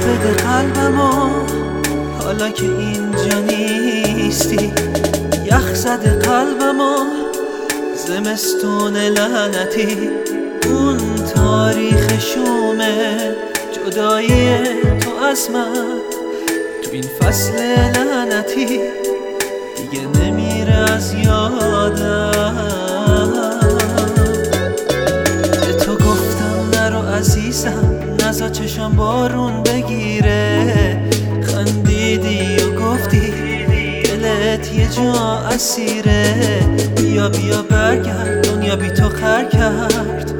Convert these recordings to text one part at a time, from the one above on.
بده قلبمو حالا که اینجا نیستی. یخ زده قلبمو زمستون لعنتی، اون تاریخ شومه جدایی تو از من تو این فصل لعنتی دیگه نمیره از یادم. به تو گفتم نرو عزیزم، نزا چشم بارون بگیره. خندیدی و گفتی دلت یه جا اسیره. بیا بیا برگرد، دنیا بی تو خر کرد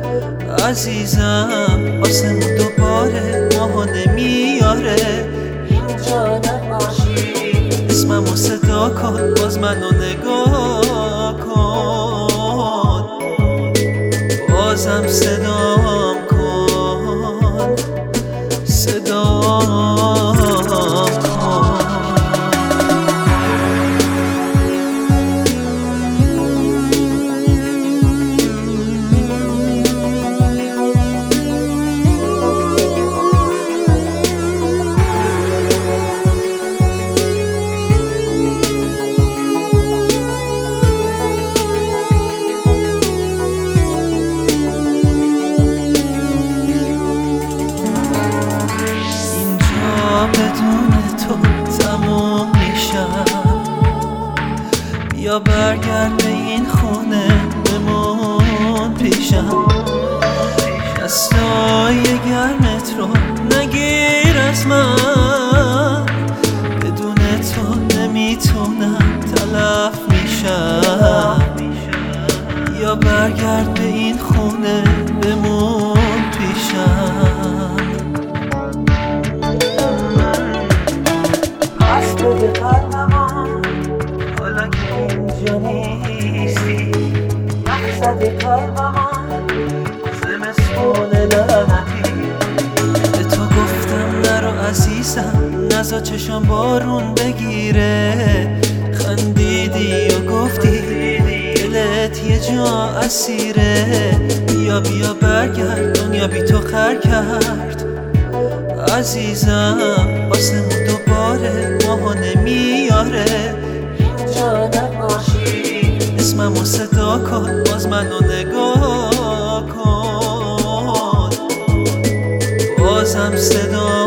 عزیزم. آسمون دوباره ماهو نمیاره. اینجا نباشی اسممو صدا کن، باز منو نگاه کن. بازم صدام کن، صدام کن. بدون تو تموم میشم. بیا برگرد به این خونه بمون پیشم. دستای گرمت رو نگیر از من، بدون تو نمیتونم تلف میشم. بیا برگرد به این خونه بمون پیشم. بده قلبمو حالا که اینجا نیستی. یخ زده قلبمو زمستون لعنتی. به تو گفتم نرو عزیزم، نزا چشم بارون بگیره. خندیدی و گفتی دلت یه جا اسیره. بیا بیا برگرد، دنیا بی تو خر کرد عزیزم. آسمون دوباره ماهو نمیاره. اینجا نباشی اسممو صدا کن، باز منو نگاه کن. بازم صدا